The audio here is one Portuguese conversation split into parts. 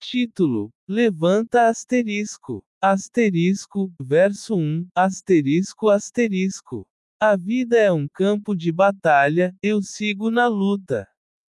Título: Levanta asterisco. Asterisco, verso 1, asterisco asterisco. A vida é um campo de batalha, eu sigo na luta.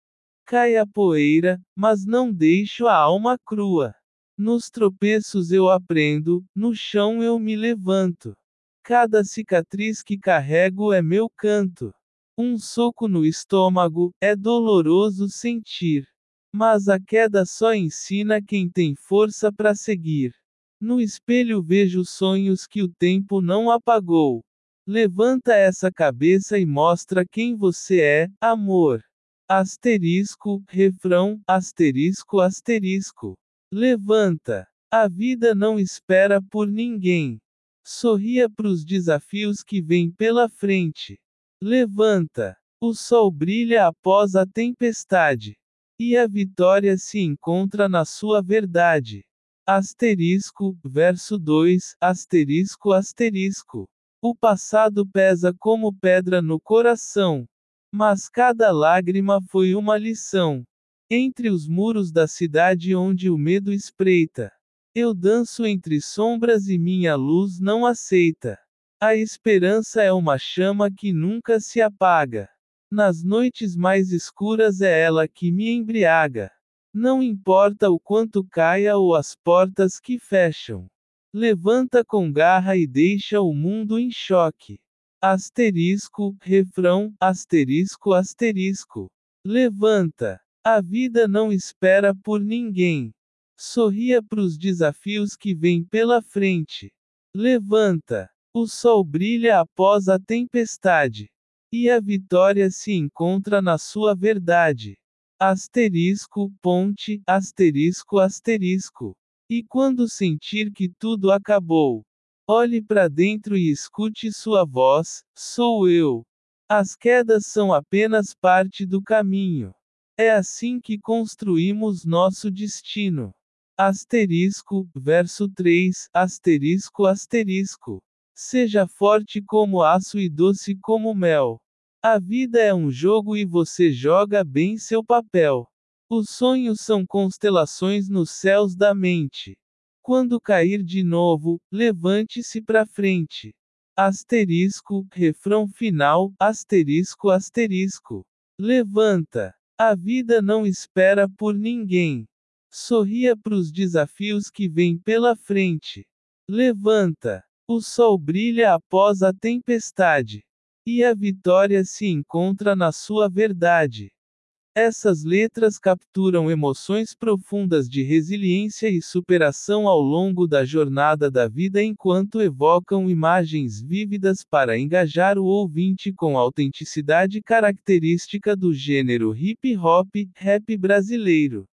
Cai a poeira, mas não deixo a alma crua. Nos tropeços eu aprendo, no chão eu me levanto. Cada cicatriz que carrego é meu canto. Um soco no estômago, é doloroso sentir. Mas a queda só ensina quem tem força para seguir. No espelho vejo sonhos que o tempo não apagou. Levanta essa cabeça e mostra quem você é, amor. Asterisco, refrão, asterisco asterisco. Levanta. A vida não espera por ninguém. Sorria pros desafios que vêm pela frente. Levanta. O sol brilha após a tempestade. E a vitória se encontra na sua verdade. Asterisco, verso 2, asterisco asterisco. O passado pesa como pedra no coração. Mas cada lágrima foi uma lição. Entre os muros da cidade onde o medo espreita. Eu danço entre sombras e minha luz não aceita. A esperança é uma chama que nunca se apaga. Nas noites mais escuras é ela que me embriaga. Não importa o quanto caia ou as portas que fecham. Levanta com garra e deixa o mundo em choque. Asterisco, refrão, asterisco asterisco. Levanta. A vida não espera por ninguém. Sorria pros desafios que vêm pela frente. Levanta. O sol brilha após a tempestade. E a vitória se encontra na sua verdade. Asterisco, ponte, asterisco asterisco. E quando sentir que tudo acabou, olhe para dentro e escute sua voz, sou eu. As quedas são apenas parte do caminho. É assim que construímos nosso destino. Asterisco, verso 3, asterisco asterisco. Seja forte como aço e doce como mel. A vida é um jogo e você joga bem seu papel. Os sonhos são constelações nos céus da mente. Quando cair de novo, levante-se pra frente. Asterisco, refrão final, asterisco asterisco. Levanta. A vida não espera por ninguém. Sorria pros desafios que vêm pela frente. Levanta. O sol brilha após a tempestade. E a vitória se encontra na sua verdade. Essas letras capturam emoções profundas de resiliência e superação ao longo da jornada da vida enquanto evocam imagens vívidas para engajar o ouvinte com a autenticidade característica do gênero hip hop, rap brasileiro.